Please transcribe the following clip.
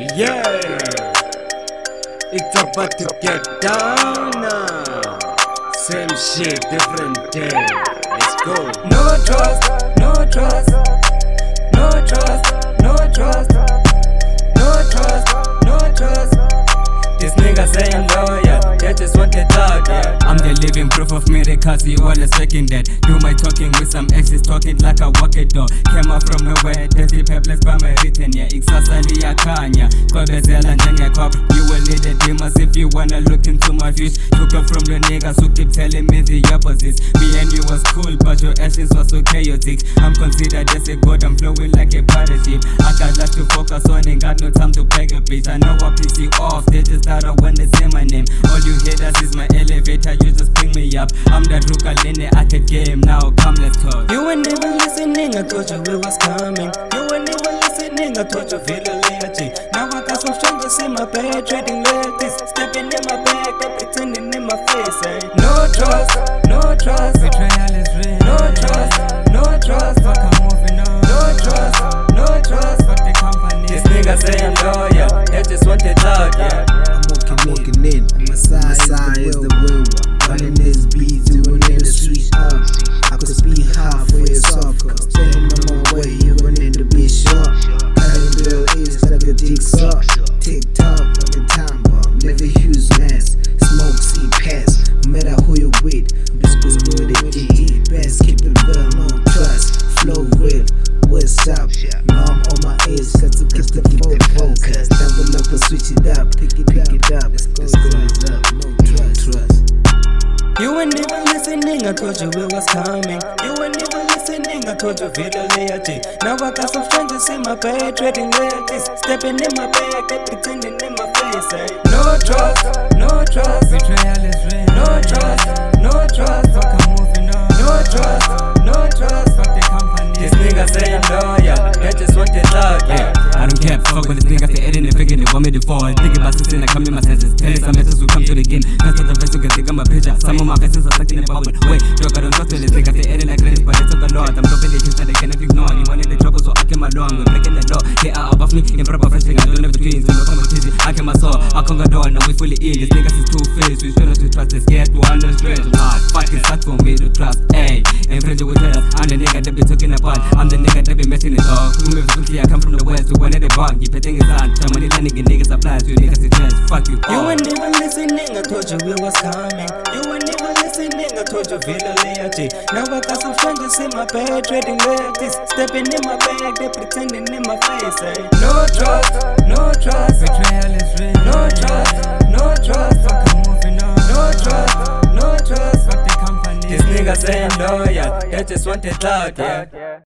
Yeah, it's about to get down now. Same shit, different day. Let's go. No trust, no trust, no trust, no trust, no trust, no trust. These niggas ain't loyal, they just want it out, yeah. I'm the living proof of miracles, you all expecting that. Do my talking with some exes, talking like a walkie door. Came out from nowhere, dirty paperless by my written, yeah. Iksasali yakanya, kwabezela njengekop. You will need a demons if you wanna look into my views. Took up from the niggas who keep telling me the opposites. Me and you was cool, but your actions was so chaotic. I'm considered as a god, I'm flowing like a pirate ship. I got lots to focus on, ain't got no time to beg a bitch. I know I piss you off, they just start out when they say my name. All you haters is my elevator, you just bring me up. I'm the Rukalene arcade game, now come let's talk. You weren't even listening, I told you it was coming. You weren't even listening, I told you feel a legend. Now I got some strangers in my bed, trading like this. Stepping in my bag, they pretending in my face, eh? No trust, no trust. Betrayal is real. No trust, no trust. Fuck, I'm moving on. No trust, no trust. Fuck the company. These niggas ain't loyal, they just want it out, yeah. I'm walking in, my side is the real one. Running this beat, doing in the streets up. I could speak hard for your soft cause standing on my way, you're running to be sharp. Cutting bill is like a jigsaw. Tick tock like a time bomb. Never use mask. Smoke, see, pass. No matter who you with. Biscuits good at GG. Best, keep it real, no trust. Flow real, what's up? Now I'm on my ears, cause to keep the focus. Double up and switch it up. Pick it up. Let's go, up. No trust. You weren't even listening, I told you it was coming. You weren't even listening, I told you video loyalty. Now I got some strangers in my bed, trading loyalties. Stepping in my bag, they pretending in my face, eh? No trust, no trust. Betrayal is real. No trust, no trust. Fuck, I'm moving on. No trust, no trust. Fuck the company. These niggas ain't loyal, they just want it out, yeah. I don't care, fuck with this nigga, they edit and figure they want me to fall. Thinking about since I come in my senses. Tell some messages who come to the game. That's not the best who can think of my picture. Some of my faces are stuck in the bubble. Wait, joke, I don't talk to this nigga, they edit like credit, but they took a lot. I'm dropping the things that they cannot ignore. You wanted the trouble, so I came along. We're breaking the law. They are above me, improper wrestling. I don't have between, so no competition. I came my soul, I conquer door, now we fully in. This niggas is two-faced, we should not to trust, they're scared to understand. Nah, fuck, it's hard for me to trust, ayy. Ain't friendly with us, I'm the nigga that be talking about. I'm the nigga that be messing it up. Who moves quickly, I come from the west, who wanted the bar. Keep it things on, some money landing, niggas apply, so you niggas is chance, fuck you. You weren't even listening, I told you it was coming. You weren't even listening, I told you feel a loyalty. Now I got some strangers in my bed, trading loyalties. Stepping in my bag, they pretending in my face, eh? No trust, no trust. Betrayal is real. No trust, no trust. Fuck, I'm moving on. No trust, no trust. Fuck the company. These niggas ain't loyal, they just want it out, yeah.